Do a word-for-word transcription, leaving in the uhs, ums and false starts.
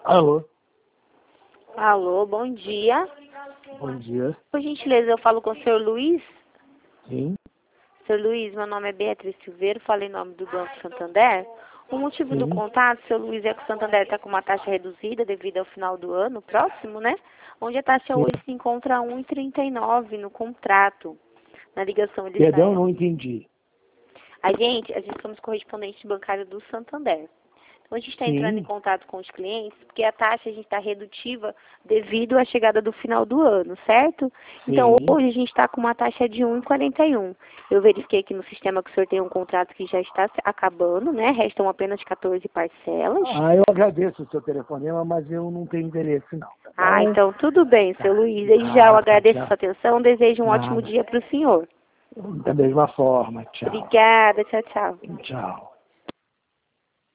Alô? Alô, bom dia. Bom dia. Por gentileza, eu falo com o senhor Luiz? Sim. senhor Luiz, meu nome é Beatriz Silveira, falo em nome do Banco Santander. O motivo Sim. do contato, senhor Luiz, é que o Santander está com uma taxa reduzida devido ao final do ano próximo, né? Onde a taxa Sim. hoje se encontra a um vírgula trinta e nove no contrato. Na ligação ele Perdão, sai. não entendi. A gente, a gente somos correspondentes bancários do Santander. Então a gente está entrando em Sim. contato com os clientes, porque a taxa a gente está redutiva devido à chegada do final do ano, certo? Então Sim. hoje a gente está com uma taxa de um vírgula quarenta e um. Eu verifiquei aqui no sistema que o senhor tem um contrato que já está se acabando, né? Restam apenas quatorze parcelas. Ah, eu agradeço o seu telefonema, mas eu não tenho interesse não, tá Ah, bom? então tudo bem, Tá. seu Luiz. Desde já eu Nada, agradeço a tchau. sua atenção, desejo um ótimo Nada. dia para o senhor. Da mesma forma, tchau. Obrigada, tchau, tchau. Tchau.